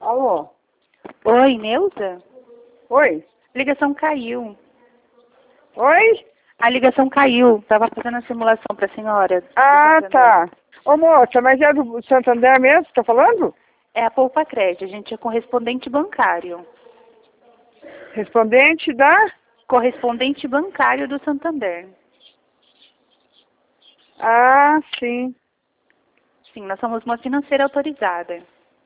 Alô? Oi, Neuza? Oi? A ligação caiu. Oi? A ligação caiu. Estava fazendo a simulação para a senhora. do Ah, Santander. tá. Ô, moça, mas é do Santander mesmo que tá falando? É a Poupa Crédito. A gente é correspondente bancário. Respondente da? Correspondente bancário do Santander. Ah, sim. Sim, nós somos uma financeira autorizada.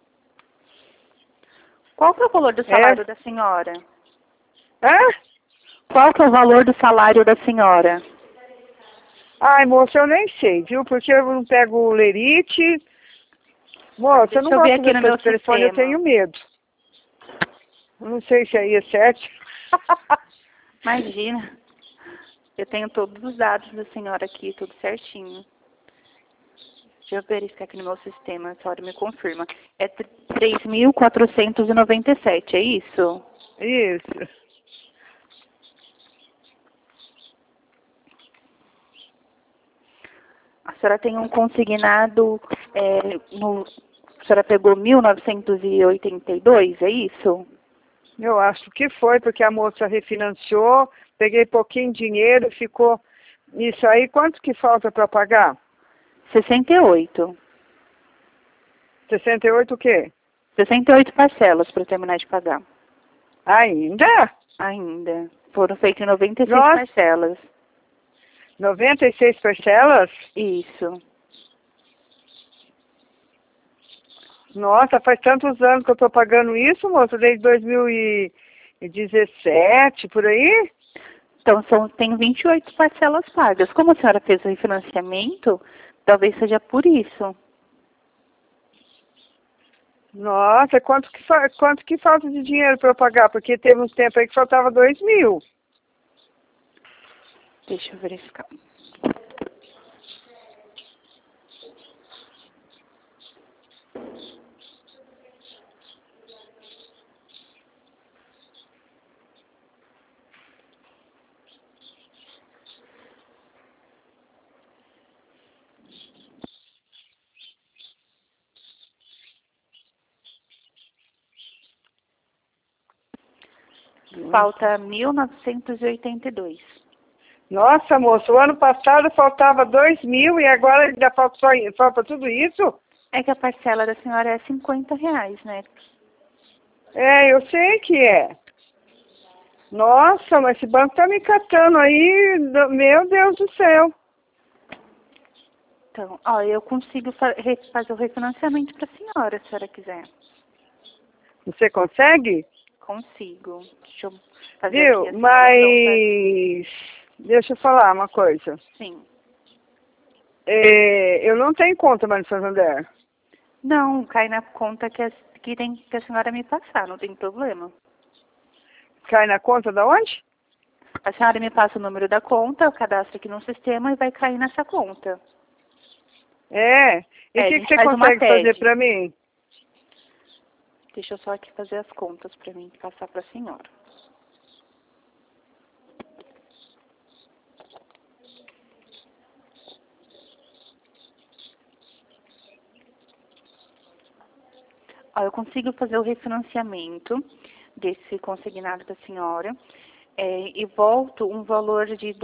Qual que é o valor do salário da senhora? Hã? Qual que é o valor do salário da senhora? Ai, moça, eu nem sei, viu? Porque eu não pego o lerite. Moça, eu não Deixa eu ver gosto de aqui no ver meu pelo telefone, eu sistema. tenho medo. Eu não sei se aí é certo. Imagina. Eu tenho todos os dados da senhora aqui, tudo certinho. Deixa eu verificar aqui no meu sistema, a senhora me confirma. É 3.497, é isso? Isso. A senhora tem um consignado, a senhora pegou 1.982, é isso? Eu acho que foi, porque a moça refinanciou, peguei pouquinho dinheiro, ficou... Isso aí, quanto que falta para pagar? 68. 68 o quê? 68 parcelas para terminar de pagar. Ainda? Ainda. Foram feitas 96 Nossa, parcelas. 96 parcelas? Isso. Nossa, faz tantos anos que eu estou pagando isso, moça, desde 2017, por aí? Então, tem 28 parcelas pagas. Como a senhora fez o refinanciamento, talvez seja por isso. Nossa, quanto que falta de dinheiro para eu pagar? Porque teve uns tempos aí que faltava 2.000. Deixa eu verificar. Falta 1.982. Nossa, moça, o ano passado faltava 2.000 e agora ainda falta tudo isso? É que a parcela da senhora é R$ 50, né? É, eu sei que é. Nossa, mas esse banco tá me catando aí, meu Deus do céu. Então, ó, eu consigo fazer o refinanciamento para a senhora, se a senhora quiser. Você consegue? Consigo. Deixa eu fazer aqui Viu? a simulação. Mas deixa eu falar uma coisa. Sim. Eu não tenho conta mais no Santander. Não, cai na conta que a senhora me passar, não tem problema. Cai na conta da onde? A senhora me passa o número da conta, eu cadastro aqui no sistema e vai cair nessa conta. É. E o A que gente você faz uma consegue fazer TED. pra mim? Deixa eu só aqui fazer as contas para mim passar para a senhora. Ó, eu consigo fazer o refinanciamento desse consignado da senhora e volto um valor de R$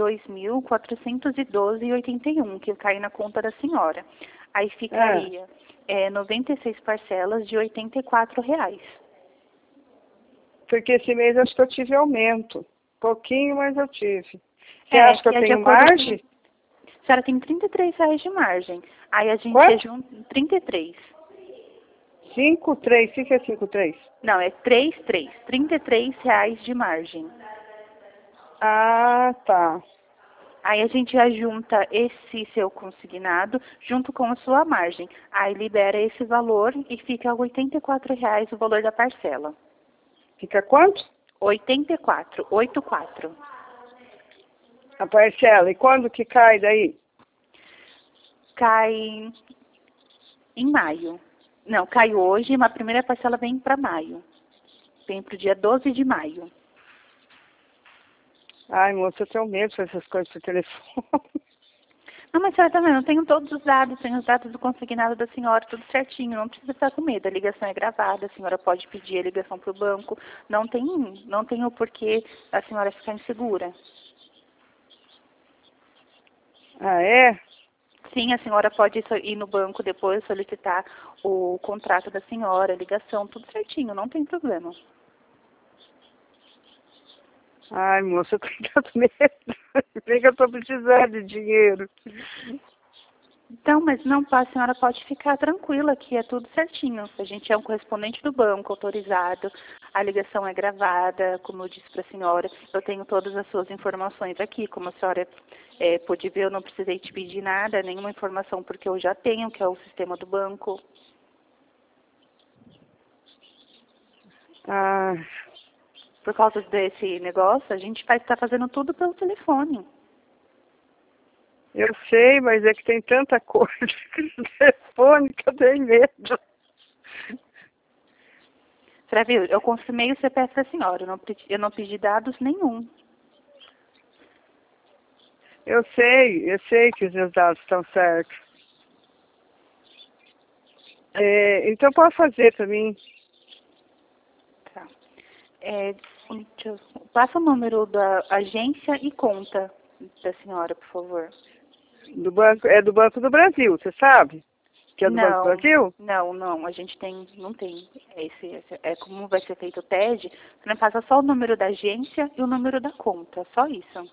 2.412,81, que cai na conta da senhora. Aí ficaria 96 parcelas de R$ 84,00. Porque esse mês acho que eu tive aumento. Pouquinho, mas eu tive. Você acha que eu Que é de tenho acordo com... margem? A senhora tem R$ 33,00 de margem. Aí a gente Quanto? junta 33. 5,3. O que é 5,3? Não, é 33. R$ 33,00 de margem. Ah, tá. Aí a gente ajunta esse seu consignado junto com a sua margem. Aí libera esse valor e fica R$ 84,00 o valor da parcela. Fica quanto? 84, 84. A parcela. E quando que cai daí? Cai em maio. Não, cai hoje, mas a primeira parcela vem para maio. Vem para o dia 12 de maio. Ai, moça, eu tenho medo de fazer essas coisas por telefone. Ah, mas senhora também, eu tenho todos os dados, tenho os dados do consignado da senhora, tudo certinho, não precisa ficar com medo, a ligação é gravada, a senhora pode pedir a ligação para o banco, não tem o porquê a senhora ficar insegura. Ah, é? Sim, a senhora pode ir no banco depois solicitar o contrato da senhora, a ligação, tudo certinho, não tem problema. Ai, moça, eu tô com tanto medo. Vem que eu tô precisando de dinheiro. Então, mas não, a senhora pode ficar tranquila que é tudo certinho. A gente é um correspondente do banco, autorizado, a ligação é gravada, como eu disse para a senhora, eu tenho todas as suas informações aqui, como a senhora pôde ver, eu não precisei te pedir nada, nenhuma informação, porque eu já tenho, que é o sistema do banco. Ah, Por causa desse negócio, a gente vai estar fazendo tudo pelo telefone. eu sei, mas é que tem tanta coisa no telefone que eu tenho medo. Você viu? Eu confirmei o CPF da senhora, eu não pedi dados nenhum. Eu sei que os meus dados estão certos. Então pode fazer para mim. Tá. Passa o número da agência e conta da senhora, por favor. Do banco, é do Banco do Brasil, você sabe? Que é do Banco do Não, Brasil? não, a gente não tem. É como vai ser feito o TED, você não passa só o número da agência e o número da conta, só isso.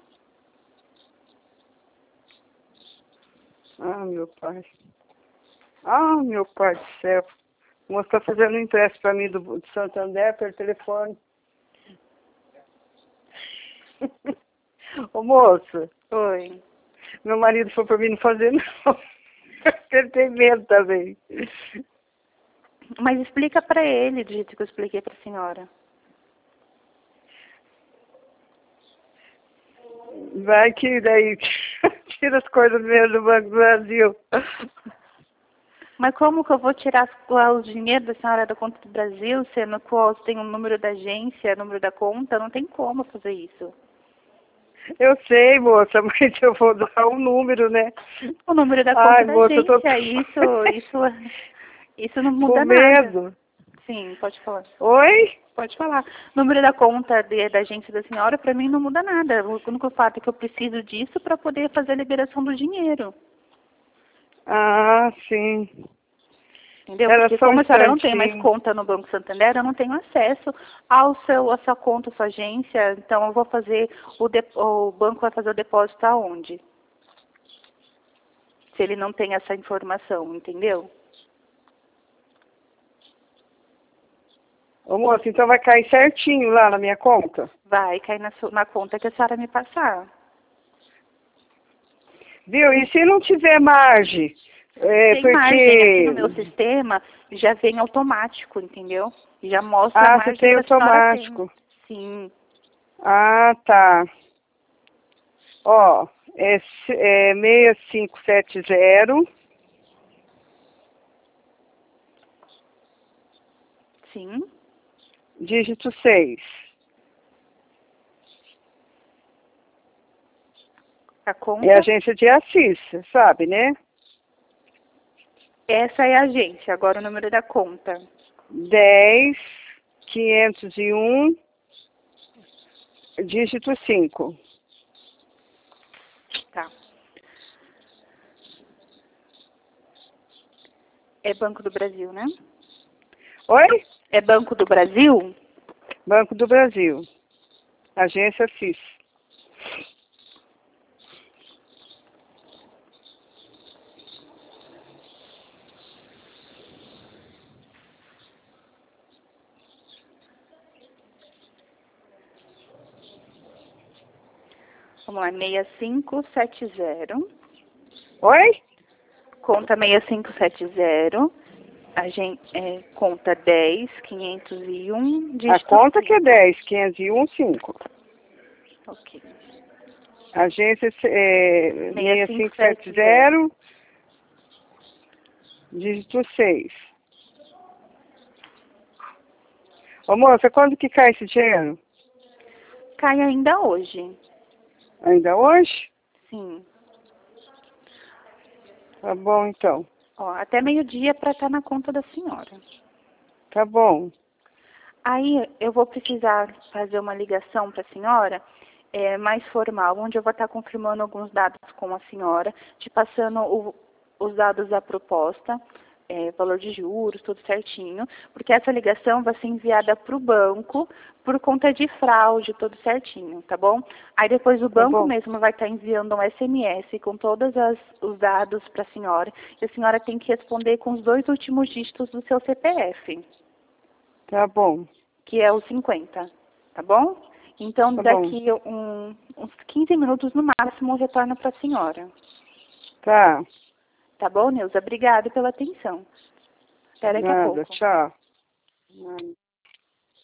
Ah, meu pai. Ah, meu pai do céu. O moço está fazendo um empréstimo para mim do Santander pelo telefone. Ô, moço, Oi. meu marido falou para mim não fazer, não. Ele tem medo também. Mas explica pra ele do jeito que eu expliquei pra senhora. Vai que daí tira as coisas mesmo do Banco do Brasil. Mas como que eu vou tirar o dinheiro da senhora da conta do Brasil, sendo que tem o número da agência, o número da conta? Não tem como fazer isso. Eu sei, moça, mas eu vou dar um número, né? O número da conta Ai, da moça, eu tô agência, isso não com muda nada. medo. Sim, pode falar. Oi? Pode falar. O número da conta da agência da senhora, para mim, não muda nada. O único fato é que eu preciso disso para poder fazer a liberação do dinheiro. Ah, sim. Entendeu? Era Porque só um como a senhora não tem mais instantinho. conta no Banco Santander, eu não tenho acesso à sua conta, à sua agência. Então, eu vou fazer, o banco vai fazer o depósito aonde? Se ele não tem essa informação, entendeu? Ô, moça, então vai cair certinho lá na minha conta? Vai cair na conta que a senhora me passar. Viu? E se não tiver margem? Tem margem aqui no Porque... meu sistema, já vem automático, entendeu? Já mostra a Ah, você margem tem que a senhora tem. automático. Sim, Ah, tá. Ó, é 6570, sim. dígito 6. A conta, É a agência de Assis, sabe, né? essa é a agência. Agora o número da conta. 10.501, dígito 5. Tá. É Banco do Brasil, né? Oi? É Banco do Brasil? Banco do Brasil. Agência Assis. Vamos lá, 6570. Oi? Conta 6570. Conta 10.501, A dígito conta que é 5. 10.501, 5. Ok. Agência 6570. 6570, dígito 6. Ô, moça, quando que cai esse dinheiro? Cai ainda hoje. Ainda hoje? Sim. Tá bom, então. Ó, até meio-dia para estar na conta da senhora. Tá bom. Aí eu vou precisar fazer uma ligação para a senhora mais formal, onde eu vou estar confirmando alguns dados com a senhora, te passando os dados da proposta, valor de juros, tudo certinho, porque essa ligação vai ser enviada para o banco por conta de fraude, tudo certinho, tá bom? Aí depois o banco mesmo vai estar enviando um SMS com todos os dados para a senhora, e a senhora tem que responder com os 2 últimos dígitos do seu CPF. Tá bom. Que é o 50, tá bom? Então, Tá daqui uns 15 minutos no máximo, eu retorno para a senhora. Tá. Tá bom, Neuza? Obrigada pela atenção. Até daqui a pouco. Nada, tchau. Nada.